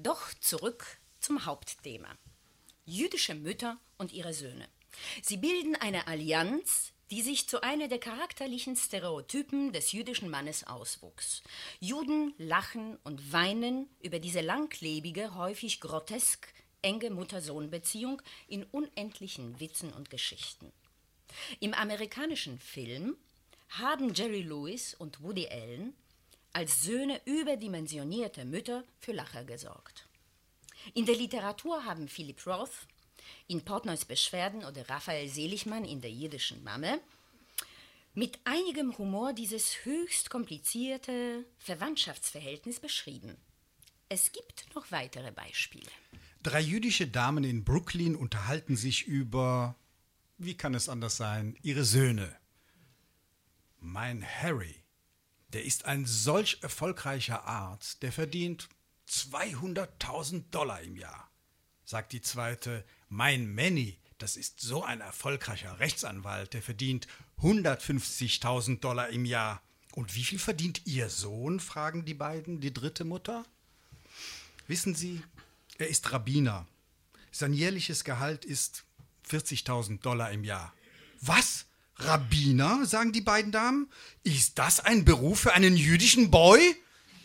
doch zurück zum Hauptthema. Jüdische Mütter und ihre Söhne. Sie bilden eine Allianz, die sich zu einer der charakterlichen Stereotypen des jüdischen Mannes auswuchs. Juden lachen und weinen über diese langlebige, häufig grotesk enge Mutter-Sohn-Beziehung in unendlichen Witzen und Geschichten. Im amerikanischen Film haben Jerry Lewis und Woody Allen als Söhne überdimensionierte Mütter für Lacher gesorgt. In der Literatur haben Philip Roth in Portnoys Beschwerden oder Raphael Seligmann in der jiddischen Mamme mit einigem Humor dieses höchst komplizierte Verwandtschaftsverhältnis beschrieben. Es gibt noch weitere Beispiele. 3 jüdische Damen in Brooklyn unterhalten sich über, wie kann es anders sein, ihre Söhne. Mein Harry, der ist ein solch erfolgreicher Arzt, der verdient $200.000 im Jahr. Sagt die zweite, mein Manny, das ist so ein erfolgreicher Rechtsanwalt, der verdient $150.000 im Jahr. Und wie viel verdient Ihr Sohn, fragen die beiden, die dritte Mutter. Wissen Sie, er ist Rabbiner. Sein jährliches Gehalt ist $40.000 im Jahr. Was? Rabbiner, sagen die beiden Damen? Ist das ein Beruf für einen jüdischen Boy?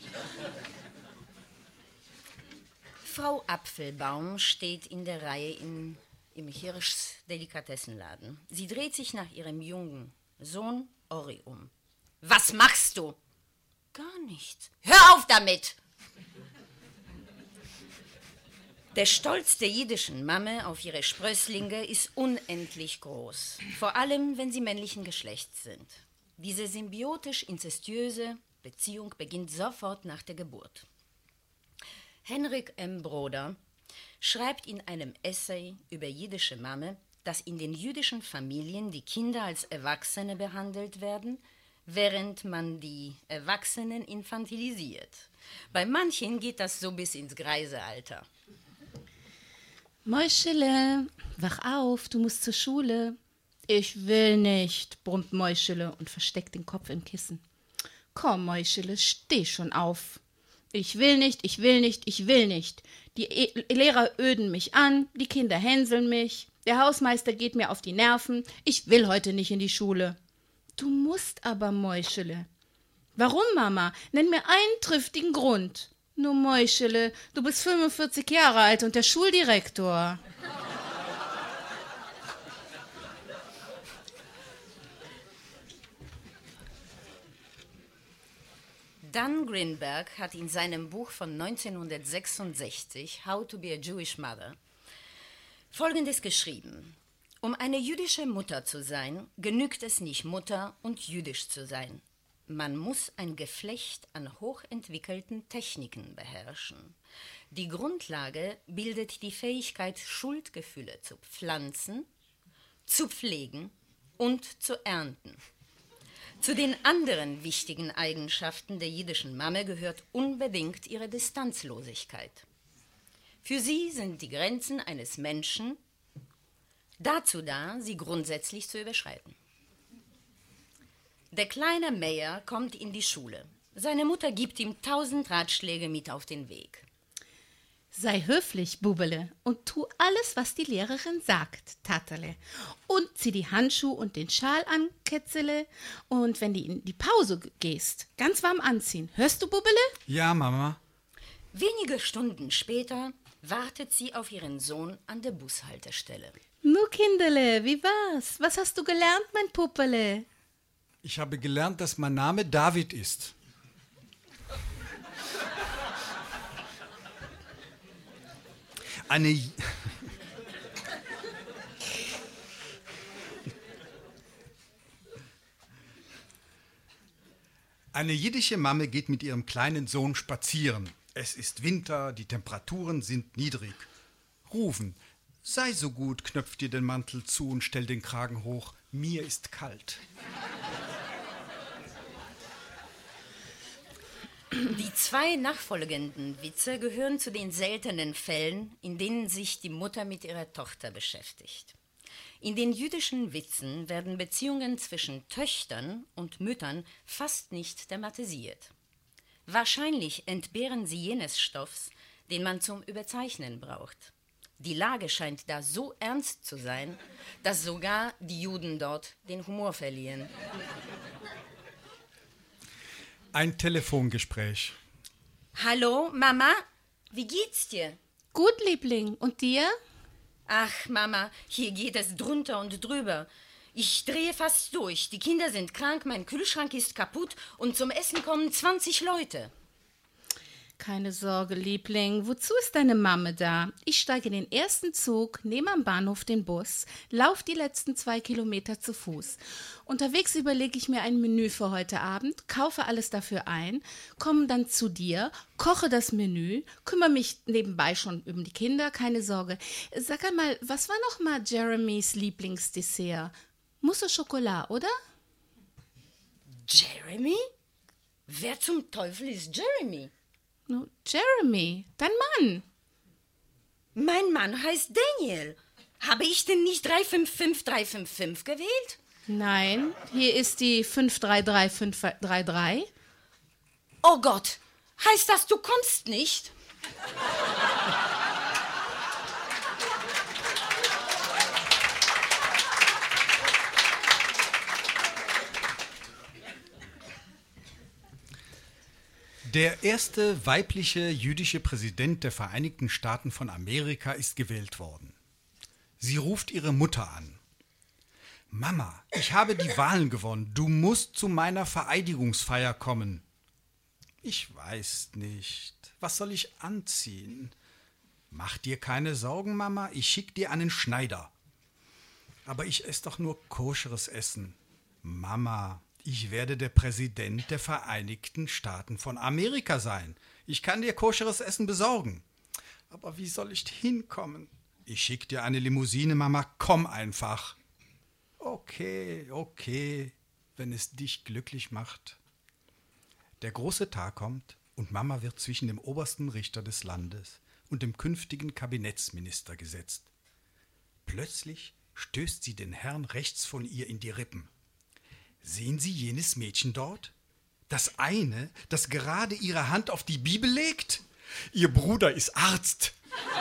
Frau Apfelbaum steht in der Reihe im Hirschs Delikatessenladen. Sie dreht sich nach ihrem jungen Sohn Ori um. Was machst du? Gar nichts. Hör auf damit! Der Stolz der jiddischen Mamme auf ihre Sprösslinge ist unendlich groß, vor allem wenn sie männlichen Geschlechts sind. Diese symbiotisch-inzestiöse Beziehung beginnt sofort nach der Geburt. Henrik M. Broder schreibt in einem Essay über jiddische Mamme, dass in den jüdischen Familien die Kinder als Erwachsene behandelt werden, während man die Erwachsenen infantilisiert. Bei manchen geht das so bis ins Greisealter. Mäuschele, wach auf, du musst zur Schule. Ich will nicht, brummt Mäuschele und versteckt den Kopf im Kissen. Komm, Mäuschele, steh schon auf. Ich will nicht, ich will nicht, ich will nicht. Die Lehrer öden mich an, die Kinder hänseln mich, der Hausmeister geht mir auf die Nerven, ich will heute nicht in die Schule. Du musst aber, Mäuschele. Warum, Mama? Nenn mir einen triftigen Grund. Nur Mäuschele, du bist 45 Jahre alt und der Schuldirektor. Dan Grinberg hat in seinem Buch von 1966, How to be a Jewish Mother, Folgendes geschrieben. Um eine jüdische Mutter zu sein, genügt es nicht, Mutter und jüdisch zu sein. Man muss ein Geflecht an hochentwickelten Techniken beherrschen. Die Grundlage bildet die Fähigkeit, Schuldgefühle zu pflanzen, zu pflegen und zu ernten. Zu den anderen wichtigen Eigenschaften der jiddischen Mamme gehört unbedingt ihre Distanzlosigkeit. Für sie sind die Grenzen eines Menschen dazu da, sie grundsätzlich zu überschreiten. Der kleine Meyer kommt in die Schule. Seine Mutter gibt ihm 1000 Ratschläge mit auf den Weg. Sei höflich, Bubele, und tu alles, was die Lehrerin sagt, Taterle. Und zieh die Handschuhe und den Schal an, Kätzele. Und wenn du in die Pause gehst, ganz warm anziehen. Hörst du, Bubele? Ja, Mama. Wenige Stunden später wartet sie auf ihren Sohn an der Bushaltestelle. Nu, Kinderle, wie war's? Was hast du gelernt, mein Puppele? Ich habe gelernt, dass mein Name David ist. Eine jiddische Mame geht mit ihrem kleinen Sohn spazieren. Es ist Winter, die Temperaturen sind niedrig. Rufen, sei so gut, knöpf dir den Mantel zu und stell den Kragen hoch, mir ist kalt. Die 2 nachfolgenden Witze gehören zu den seltenen Fällen, in denen sich die Mutter mit ihrer Tochter beschäftigt. In den jüdischen Witzen werden Beziehungen zwischen Töchtern und Müttern fast nicht thematisiert. Wahrscheinlich entbehren sie jenes Stoffs, den man zum Überzeichnen braucht. Die Lage scheint da so ernst zu sein, dass sogar die Juden dort den Humor verlieren. Ein Telefongespräch. Hallo, Mama? Wie geht's dir? Gut, Liebling. Und dir? Ach, Mama, hier geht es drunter und drüber. Ich drehe fast durch. Die Kinder sind krank, mein Kühlschrank ist kaputt und zum Essen kommen 20 Leute. Keine Sorge, Liebling. Wozu ist deine Mamme da? Ich steige in den ersten Zug, nehme am Bahnhof den Bus, laufe die letzten 2 Kilometer zu Fuß. Unterwegs überlege ich mir ein Menü für heute Abend, kaufe alles dafür ein, komme dann zu dir, koche das Menü, kümmere mich nebenbei schon um die Kinder, keine Sorge. Sag einmal, was war noch mal Jeremys Lieblingsdessert? Mousse au Chocolat, oder? Jeremy? Wer zum Teufel ist Jeremy? No, Jeremy, dein Mann. Mein Mann heißt Daniel. Habe ich denn nicht 355355 gewählt? Nein, hier ist die 533533. Oh Gott, heißt das, du kommst nicht? Der erste weibliche jüdische Präsident der Vereinigten Staaten von Amerika ist gewählt worden. Sie ruft ihre Mutter an. Mama, ich habe die Wahlen gewonnen. Du musst zu meiner Vereidigungsfeier kommen. Ich weiß nicht. Was soll ich anziehen? Mach dir keine Sorgen, Mama. Ich schick dir einen Schneider. Aber ich esse doch nur koscheres Essen. Mama, ich werde der Präsident der Vereinigten Staaten von Amerika sein. Ich kann dir koscheres Essen besorgen. Aber wie soll ich hinkommen? Ich schick dir eine Limousine, Mama. Komm einfach. Okay, wenn es dich glücklich macht. Der große Tag kommt und Mama wird zwischen dem obersten Richter des Landes und dem künftigen Kabinettsminister gesetzt. Plötzlich stößt sie den Herrn rechts von ihr in die Rippen. Sehen Sie jenes Mädchen dort? Das eine, das gerade ihre Hand auf die Bibel legt? Ihr Bruder ist Arzt.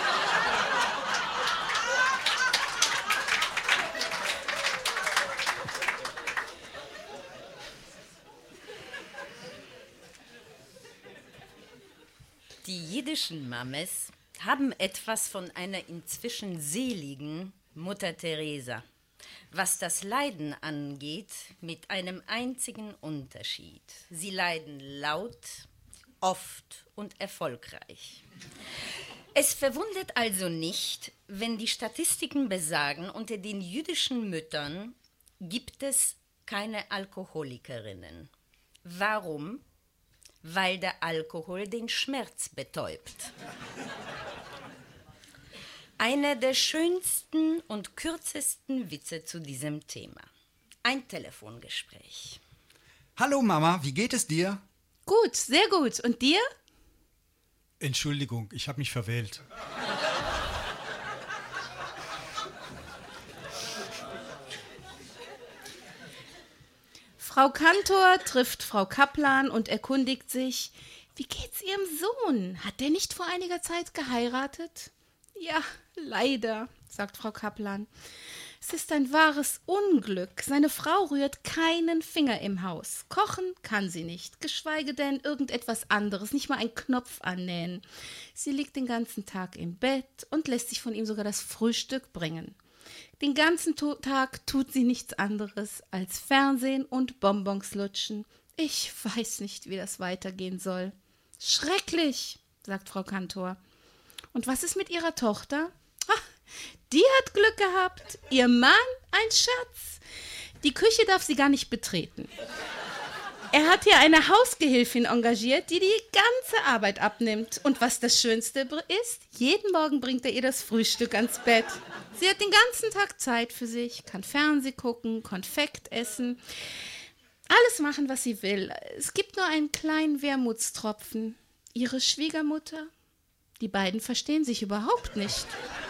Die jiddischen Mames haben etwas von einer inzwischen seligen Mutter Teresa. Was das Leiden angeht, mit einem einzigen Unterschied. Sie leiden laut, oft und erfolgreich. Es verwundert also nicht, wenn die Statistiken besagen, unter den jüdischen Müttern gibt es keine Alkoholikerinnen. Warum? Weil der Alkohol den Schmerz betäubt. Einer der schönsten und kürzesten Witze zu diesem Thema. Ein Telefongespräch. Hallo Mama, wie geht es dir? Gut, sehr gut. Und dir? Entschuldigung, ich habe mich verwählt. Frau Kantor trifft Frau Kaplan und erkundigt sich, wie geht's ihrem Sohn? Hat der nicht vor einiger Zeit geheiratet? Ja, leider, sagt Frau Kaplan. Es ist ein wahres Unglück. Seine Frau rührt keinen Finger im Haus. Kochen kann sie nicht, geschweige denn irgendetwas anderes, nicht mal einen Knopf annähen. Sie liegt den ganzen Tag im Bett und lässt sich von ihm sogar das Frühstück bringen. Den ganzen Tag tut sie nichts anderes als Fernsehen und Bonbons lutschen. Ich weiß nicht, wie das weitergehen soll. Schrecklich, sagt Frau Kantor. Und was ist mit ihrer Tochter? Ach, die hat Glück gehabt. Ihr Mann, ein Schatz. Die Küche darf sie gar nicht betreten. Er hat hier eine Hausgehilfin engagiert, die die ganze Arbeit abnimmt. Und was das Schönste ist, jeden Morgen bringt er ihr das Frühstück ans Bett. Sie hat den ganzen Tag Zeit für sich, kann Fernsehen gucken, Konfekt essen, alles machen, was sie will. Es gibt nur einen kleinen Wermutstropfen. Ihre Schwiegermutter. Die beiden verstehen sich überhaupt nicht.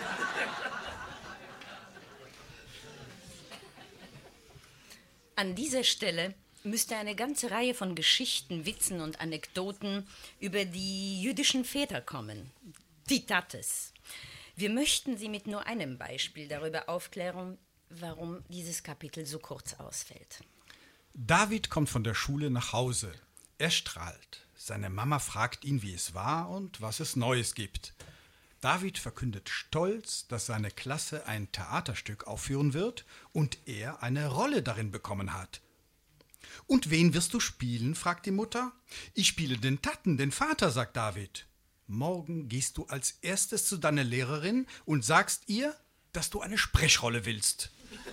An dieser Stelle müsste eine ganze Reihe von Geschichten, Witzen und Anekdoten über die jüdischen Väter kommen. Titates. Wir möchten Sie mit nur einem Beispiel darüber aufklären, warum dieses Kapitel so kurz ausfällt. David kommt von der Schule nach Hause. Er strahlt. Seine Mama fragt ihn, wie es war und was es Neues gibt. David verkündet stolz, dass seine Klasse ein Theaterstück aufführen wird und er eine Rolle darin bekommen hat. »Und wen wirst du spielen?« fragt die Mutter. »Ich spiele den Tatten, den Vater«, sagt David. »Morgen gehst du als erstes zu deiner Lehrerin und sagst ihr, dass du eine Sprechrolle willst.«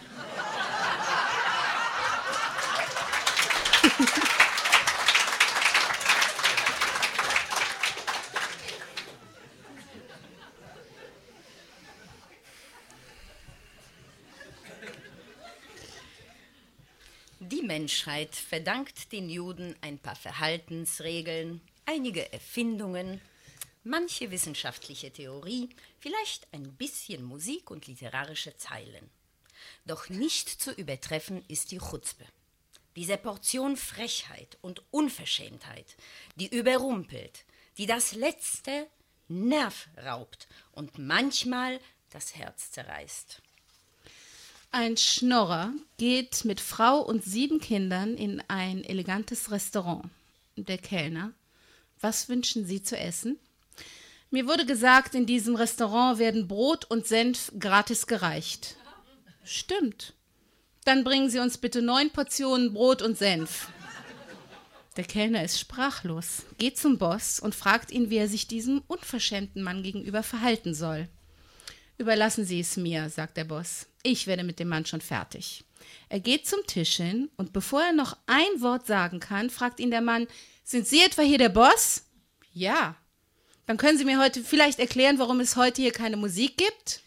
Die Menschheit verdankt den Juden ein paar Verhaltensregeln, einige Erfindungen, manche wissenschaftliche Theorie, vielleicht ein bisschen Musik und literarische Zeilen. Doch nicht zu übertreffen ist die Chutzpe. Diese Portion Frechheit und Unverschämtheit, die überrumpelt, die das letzte Nerv raubt und manchmal das Herz zerreißt. Ein Schnorrer geht mit Frau und 7 Kindern in ein elegantes Restaurant. Der Kellner: »Was wünschen Sie zu essen?« »Mir wurde gesagt, in diesem Restaurant werden Brot und Senf gratis gereicht.« »Stimmt. Dann bringen Sie uns bitte 9 Portionen Brot und Senf.« Der Kellner ist sprachlos, geht zum Boss und fragt ihn, wie er sich diesem unverschämten Mann gegenüber verhalten soll. »Überlassen Sie es mir«, sagt der Boss. »Ich werde mit dem Mann schon fertig.« Er geht zum Tisch hin und bevor er noch ein Wort sagen kann, fragt ihn der Mann: »Sind Sie etwa hier der Boss?« »Ja.« »Dann können Sie mir heute vielleicht erklären, warum es heute hier keine Musik gibt?«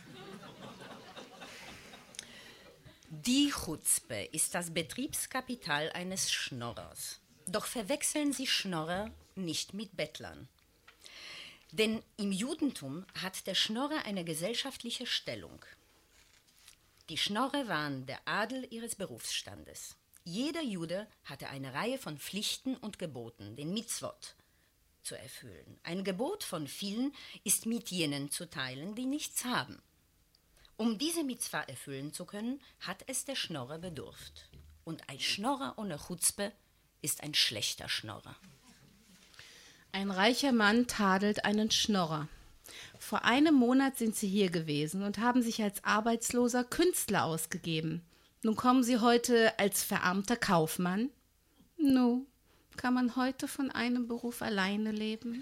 Die Chutzpe ist das Betriebskapital eines Schnorrers. Doch verwechseln Sie Schnorrer nicht mit Bettlern. Denn im Judentum hat der Schnorrer eine gesellschaftliche Stellung. Die Schnorrer waren der Adel ihres Berufsstandes. Jeder Jude hatte eine Reihe von Pflichten und Geboten, den Mitzvot, zu erfüllen. Ein Gebot von vielen ist mit jenen zu teilen, die nichts haben. Um diese Mitzvah erfüllen zu können, hat es der Schnorrer bedurft. Und ein Schnorrer ohne Chutzpe ist ein schlechter Schnorrer. Ein reicher Mann tadelt einen Schnorrer. Vor einem Monat sind Sie hier gewesen und haben sich als arbeitsloser Künstler ausgegeben. Nun kommen Sie heute als verarmter Kaufmann. Nu, kann man heute von einem Beruf alleine leben?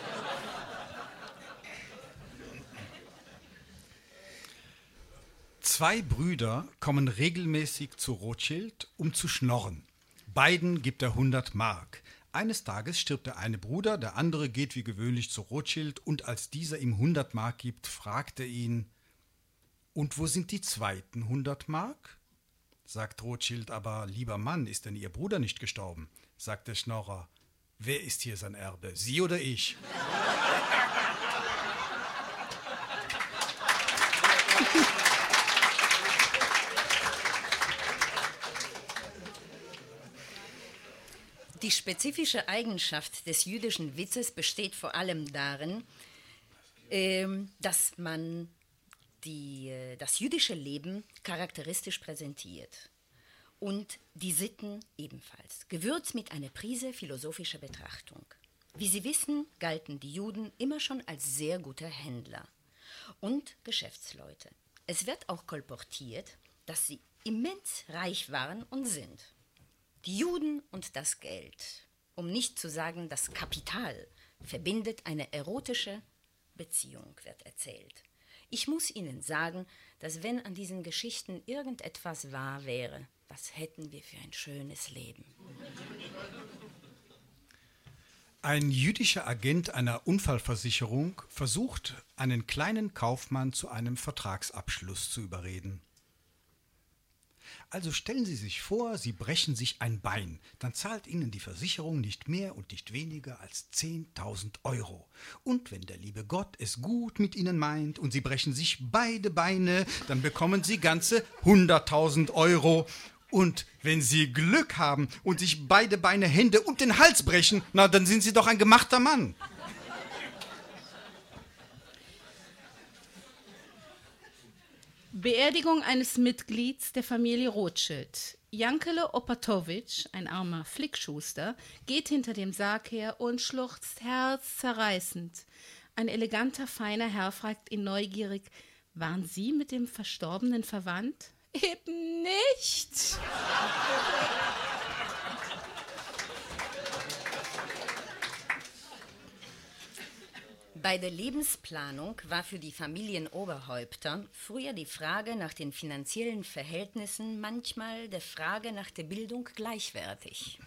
Zwei Brüder kommen regelmäßig zu Rothschild, um zu schnorren. Beiden gibt er 100 Mark. Eines Tages stirbt der eine Bruder, der andere geht wie gewöhnlich zu Rothschild und als dieser ihm 100 Mark gibt, fragt er ihn: »Und wo sind die zweiten 100 Mark?« Sagt Rothschild: »Aber lieber Mann, ist denn Ihr Bruder nicht gestorben?« Sagt der Schnorrer: »Wer ist hier sein Erbe, Sie oder ich?« Die spezifische Eigenschaft des jüdischen Witzes besteht vor allem darin, dass man das jüdische Leben charakteristisch präsentiert und die Sitten ebenfalls, gewürzt mit einer Prise philosophischer Betrachtung. Wie Sie wissen, galten die Juden immer schon als sehr gute Händler und Geschäftsleute. Es wird auch kolportiert, dass sie immens reich waren und sind. Die Juden und das Geld, um nicht zu sagen das Kapital, verbindet eine erotische Beziehung, wird erzählt. Ich muss Ihnen sagen, dass wenn an diesen Geschichten irgendetwas wahr wäre, was hätten wir für ein schönes Leben. Ein jüdischer Agent einer Unfallversicherung versucht, einen kleinen Kaufmann zu einem Vertragsabschluss zu überreden. Also stellen Sie sich vor, Sie brechen sich ein Bein, dann zahlt Ihnen die Versicherung nicht mehr und nicht weniger als 10.000 Euro. Und wenn der liebe Gott es gut mit Ihnen meint und Sie brechen sich beide Beine, dann bekommen Sie ganze 100.000 Euro. Und wenn Sie Glück haben und sich beide Beine, Hände und den Hals brechen, na, dann sind Sie doch ein gemachter Mann. Beerdigung eines Mitglieds der Familie Rothschild. Jankele Opatowitsch, ein armer Flickschuster, geht hinter dem Sarg her und schluchzt herzzerreißend. Ein eleganter, feiner Herr fragt ihn neugierig: Waren Sie mit dem Verstorbenen verwandt? Eben nicht. Bei der Lebensplanung war für die Familienoberhäupter früher die Frage nach den finanziellen Verhältnissen manchmal der Frage nach der Bildung gleichwertig.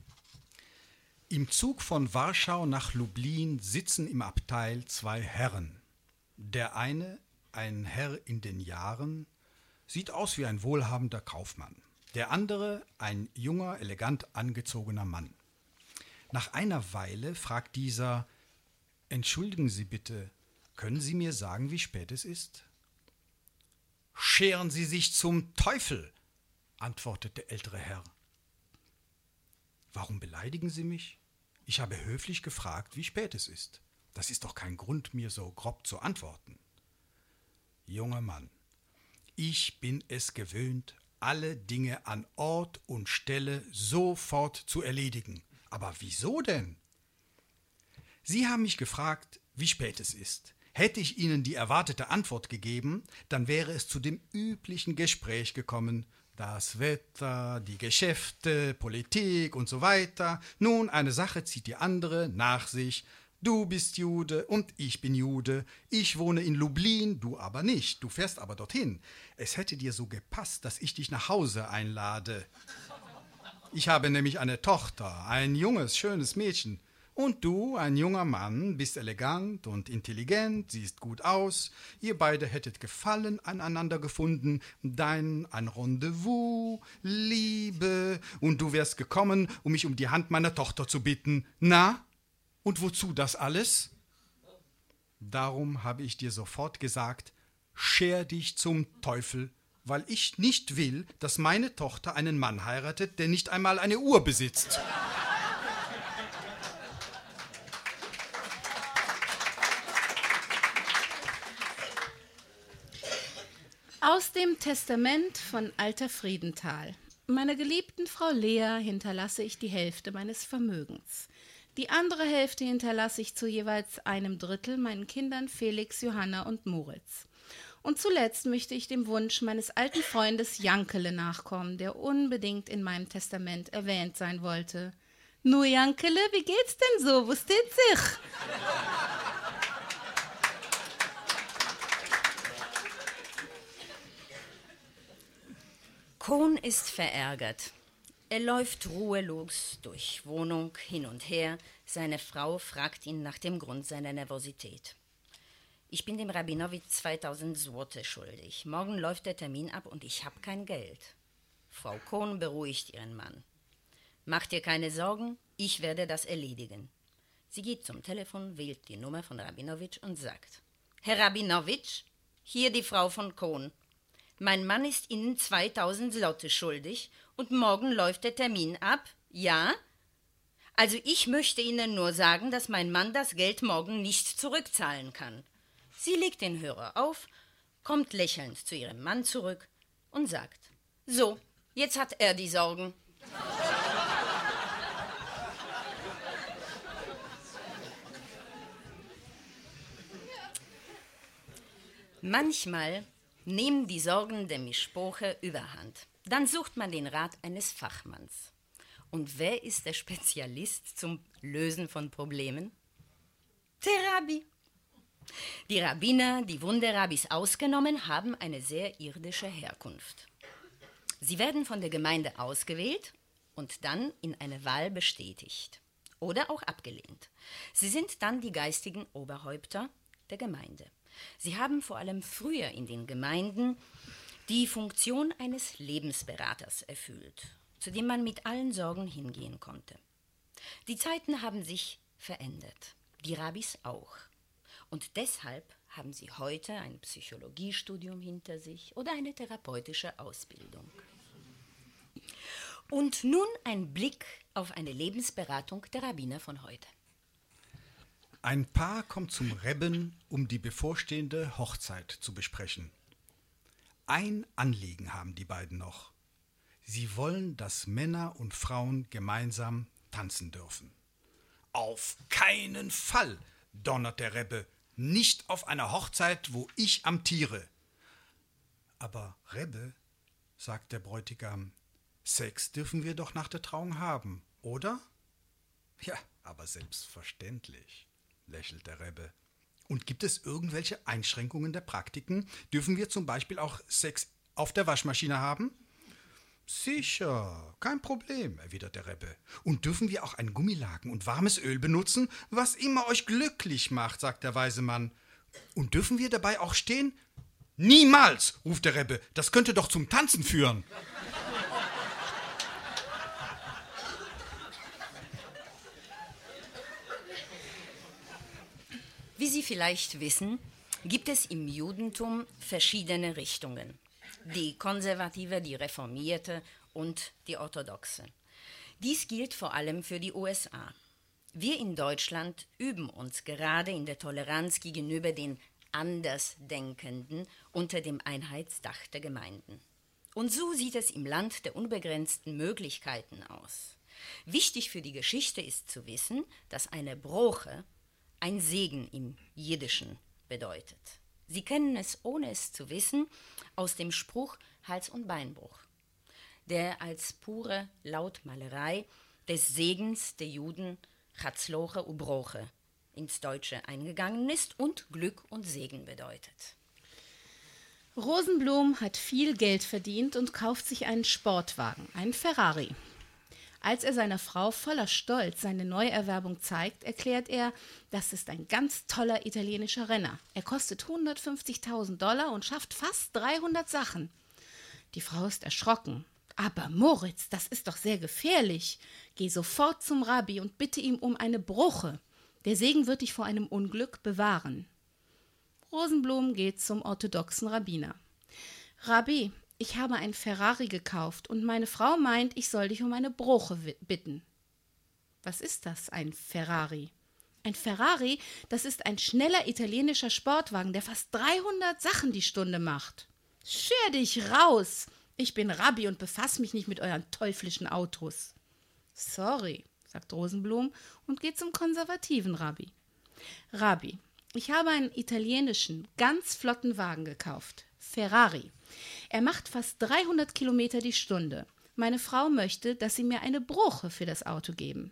Im Zug von Warschau nach Lublin sitzen im Abteil zwei Herren. Der eine, ein Herr in den Jahren, sieht aus wie ein wohlhabender Kaufmann. Der andere, ein junger, elegant angezogener Mann. Nach einer Weile fragt dieser: Entschuldigen Sie bitte, können Sie mir sagen, wie spät es ist? Scheren Sie sich zum Teufel, antwortet der ältere Herr. Warum beleidigen Sie mich? Ich habe höflich gefragt, wie spät es ist. Das ist doch kein Grund, mir so grob zu antworten. Junger Mann, ich bin es gewöhnt, alle Dinge an Ort und Stelle sofort zu erledigen. Aber wieso denn? Sie haben mich gefragt, wie spät es ist. Hätte ich Ihnen die erwartete Antwort gegeben, dann wäre es zu dem üblichen Gespräch gekommen. Das Wetter, die Geschäfte, Politik und so weiter. Nun, eine Sache zieht die andere nach sich. Du bist Jude und ich bin Jude. Ich wohne in Lublin, du aber nicht. Du fährst aber dorthin. Es hätte dir so gepasst, dass ich dich nach Hause einlade. Ich habe nämlich eine Tochter, ein junges, schönes Mädchen. Und du, ein junger Mann, bist elegant und intelligent, siehst gut aus. Ihr beide hättet Gefallen aneinander gefunden, ein Rendezvous, Liebe. Und du wärst gekommen, um mich um die Hand meiner Tochter zu bitten. Na, und wozu das alles? Darum habe ich dir sofort gesagt, scher dich zum Teufel, weil ich nicht will, dass meine Tochter einen Mann heiratet, der nicht einmal eine Uhr besitzt. Aus dem Testament von Alter Friedenthal. Meiner geliebten Frau Lea hinterlasse ich die Hälfte meines Vermögens. Die andere Hälfte hinterlasse ich zu jeweils 1/3 meinen Kindern Felix, Johanna und Moritz. Und zuletzt möchte ich dem Wunsch meines alten Freundes Jankele nachkommen, der unbedingt in meinem Testament erwähnt sein wollte. Nu, Jankele, wie geht's denn so? Wo steht sich? Kohn ist verärgert. Er läuft ruhelos durch Wohnung hin und her. Seine Frau fragt ihn nach dem Grund seiner Nervosität. Ich bin dem Rabinowitsch 2000 Zlote schuldig. Morgen läuft der Termin ab und ich habe kein Geld. Frau Kohn beruhigt ihren Mann. Mach dir keine Sorgen, ich werde das erledigen. Sie geht zum Telefon, wählt die Nummer von Rabinowitsch und sagt: Herr Rabinowitsch, hier die Frau von Kohn. Mein Mann ist Ihnen 2000 Zlote schuldig und morgen läuft der Termin ab, ja? Also ich möchte Ihnen nur sagen, dass mein Mann das Geld morgen nicht zurückzahlen kann. Sie legt den Hörer auf, kommt lächelnd zu ihrem Mann zurück und sagt: So, jetzt hat er die Sorgen. Manchmal nehmen die Sorgen der Mischpoche überhand. Dann sucht man den Rat eines Fachmanns. Und wer ist der Spezialist zum Lösen von Problemen? Der Rabbi. Die Rabbiner, die Wunderrabbis ausgenommen, haben eine sehr irdische Herkunft. Sie werden von der Gemeinde ausgewählt und dann in eine Wahl bestätigt oder auch abgelehnt. Sie sind dann die geistigen Oberhäupter der Gemeinde. Sie haben vor allem früher in den Gemeinden die Funktion eines Lebensberaters erfüllt, zu dem man mit allen Sorgen hingehen konnte. Die Zeiten haben sich verändert, die Rabbis auch. Und deshalb haben sie heute ein Psychologiestudium hinter sich oder eine therapeutische Ausbildung. Und nun ein Blick auf eine Lebensberatung der Rabbiner von heute. Ein Paar kommt zum Rebben, um die bevorstehende Hochzeit zu besprechen. Ein Anliegen haben die beiden noch. Sie wollen, dass Männer und Frauen gemeinsam tanzen dürfen. Auf keinen Fall, donnert der Rebbe, nicht auf einer Hochzeit, wo ich amtiere. Aber Rebbe, sagt der Bräutigam, Sex dürfen wir doch nach der Trauung haben, oder? Ja, aber selbstverständlich, lächelt der Rebbe. Und gibt es irgendwelche Einschränkungen der Praktiken? Dürfen wir zum Beispiel auch Sex auf der Waschmaschine haben? Sicher, kein Problem, erwidert der Rebbe. Und dürfen wir auch einen Gummilaken und warmes Öl benutzen? Was immer euch glücklich macht, sagt der weise Mann. Und dürfen wir dabei auch stehen? Niemals, ruft der Rebbe, das könnte doch zum Tanzen führen. Wie Sie vielleicht wissen, gibt es im Judentum verschiedene Richtungen. Die konservative, die reformierte und die orthodoxe. Dies gilt vor allem für die USA. Wir in Deutschland üben uns gerade in der Toleranz gegenüber den Andersdenkenden unter dem Einheitsdach der Gemeinden. Und so sieht es im Land der unbegrenzten Möglichkeiten aus. Wichtig für die Geschichte ist zu wissen, dass eine Broche ein Segen im Jiddischen bedeutet. Sie kennen es, ohne es zu wissen, aus dem Spruch Hals- und Beinbruch, der als pure Lautmalerei des Segens der Juden Chatzloche Ubroche ins Deutsche eingegangen ist und Glück und Segen bedeutet. Rosenblum hat viel Geld verdient und kauft sich einen Sportwagen, einen Ferrari. Als er seiner Frau voller Stolz seine Neuerwerbung zeigt, erklärt er, das ist ein ganz toller italienischer Renner. Er kostet $150.000 und schafft fast 300 Sachen. Die Frau ist erschrocken. Aber Moritz, das ist doch sehr gefährlich. Geh sofort zum Rabbi und bitte ihm um eine Broche. Der Segen wird dich vor einem Unglück bewahren. Rosenblum geht zum orthodoxen Rabbiner. Rabbi, ich habe ein Ferrari gekauft und meine Frau meint, ich soll dich um eine Broche bitten. Was ist das, ein Ferrari? Ein Ferrari, das ist ein schneller italienischer Sportwagen, der fast 300 Sachen die Stunde macht. Scher dich raus! Ich bin Rabbi und befasse mich nicht mit euren teuflischen Autos. Sorry, sagt Rosenblum und geht zum konservativen Rabbi. Rabbi, ich habe einen italienischen, ganz flotten Wagen gekauft. Ferrari. Er macht fast 300 Kilometer die Stunde. Meine Frau möchte, dass Sie mir eine Broche für das Auto geben.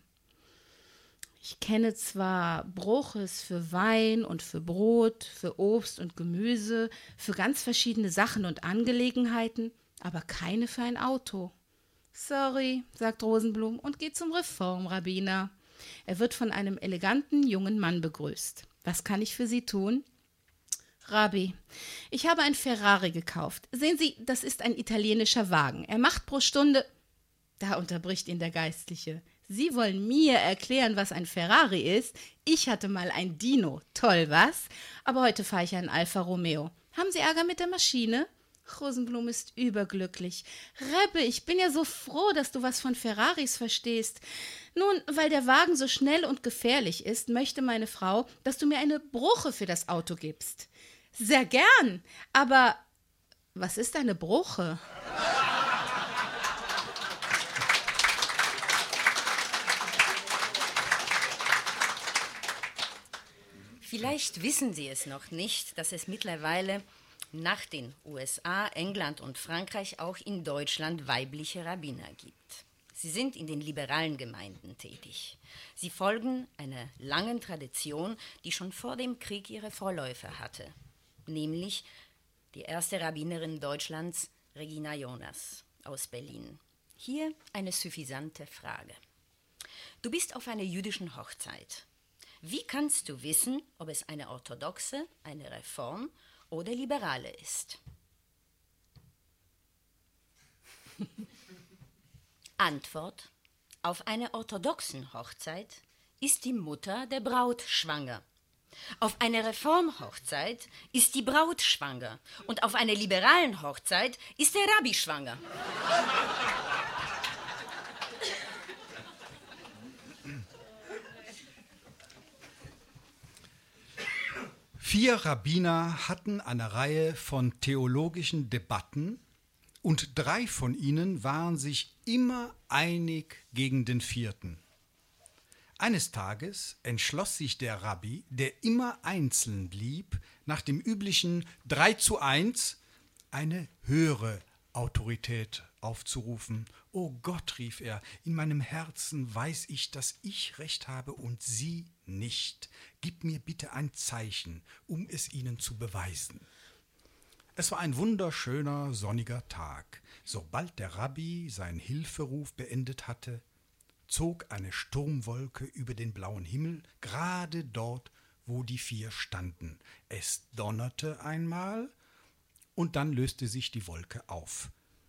Ich kenne zwar Broches für Wein und für Brot, für Obst und Gemüse, für ganz verschiedene Sachen und Angelegenheiten, aber keine für ein Auto. Sorry, sagt Rosenblum und geht zum Reformrabbiner. Er wird von einem eleganten jungen Mann begrüßt. Was kann ich für Sie tun? Rabbi, ich habe ein Ferrari gekauft. Sehen Sie, das ist ein italienischer Wagen. Er macht pro Stunde... Da unterbricht ihn der Geistliche. Sie wollen mir erklären, was ein Ferrari ist? Ich hatte mal ein Dino. Toll, was? Aber heute fahre ich einen Alfa Romeo. Haben Sie Ärger mit der Maschine? Rosenblum ist überglücklich. Rebbe, ich bin ja so froh, dass du was von Ferraris verstehst. Nun, weil der Wagen so schnell und gefährlich ist, möchte meine Frau, dass du mir eine Broche für das Auto gibst. Sehr gern, aber was ist eine Broche? Vielleicht wissen Sie es noch nicht, dass es mittlerweile nach den USA, England und Frankreich auch in Deutschland weibliche Rabbiner gibt. Sie sind in den liberalen Gemeinden tätig. Sie folgen einer langen Tradition, die schon vor dem Krieg ihre Vorläufer hatte, nämlich die erste Rabbinerin Deutschlands, Regina Jonas aus Berlin. Hier eine suffisante Frage. Du bist auf einer jüdischen Hochzeit. Wie kannst du wissen, ob es eine orthodoxe, eine Reform oder liberale ist? Antwort: Auf einer orthodoxen Hochzeit ist die Mutter der Braut schwanger. Auf einer Reformhochzeit ist die Braut schwanger. Und auf einer liberalen Hochzeit ist der Rabbi schwanger. 4 Rabbiner hatten eine Reihe von theologischen Debatten und 3 von ihnen waren sich immer einig gegen den 4. Eines Tages entschloss sich der Rabbi, der immer einzeln blieb, nach dem üblichen 3:1 eine höhere Autorität aufzurufen. »O Gott«, rief er, »in meinem Herzen weiß ich, dass ich Recht habe und Sie nicht. Gib mir bitte ein Zeichen, um es Ihnen zu beweisen.« Es war ein wunderschöner, sonniger Tag. Sobald der Rabbi seinen Hilferuf beendet hatte, zog eine Sturmwolke über den blauen Himmel, gerade dort, wo die 4 standen. Es donnerte einmal und dann löste sich die Wolke auf.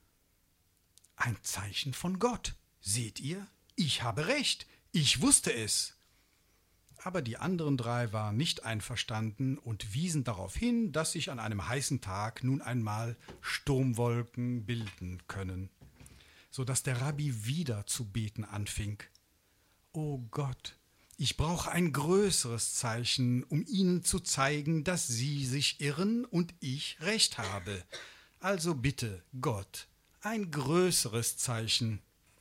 »Ein Zeichen von Gott. Seht ihr? Ich habe recht. Ich wusste es.« Aber die anderen 3 waren nicht einverstanden und wiesen darauf hin, dass sich an einem heißen Tag nun einmal Sturmwolken bilden können, so dass der Rabbi wieder zu beten anfing. »O Gott, ich brauche ein größeres Zeichen, um Ihnen zu zeigen, dass Sie sich irren und ich recht habe. Also bitte, Gott, ein größeres Zeichen.«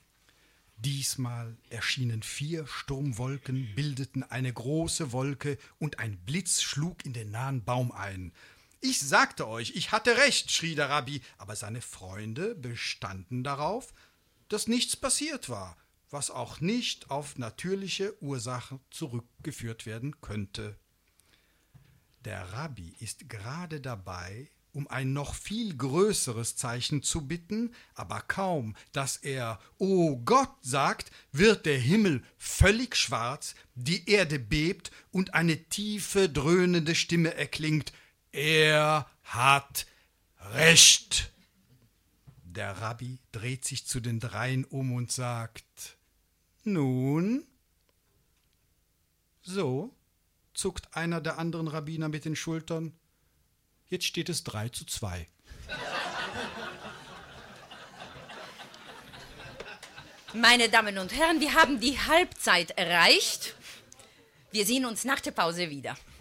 Diesmal erschienen 4 Sturmwolken, bildeten eine große Wolke und ein Blitz schlug in den nahen Baum ein. »Ich sagte euch, ich hatte recht«, schrie der Rabbi, aber seine Freunde bestanden darauf, dass nichts passiert war, was auch nicht auf natürliche Ursachen zurückgeführt werden könnte. Der Rabbi ist gerade dabei, um ein noch viel größeres Zeichen zu bitten, aber kaum, dass er »O Gott« sagt, wird der Himmel völlig schwarz, die Erde bebt und eine tiefe, dröhnende Stimme erklingt: »Er hat Recht!« Der Rabbi dreht sich zu den 3 um und sagt: »Nun?« »So«, zuckt einer der anderen Rabbiner mit den Schultern. Jetzt steht es 3:2. Meine Damen und Herren, wir haben die Halbzeit erreicht. Wir sehen uns nach der Pause wieder.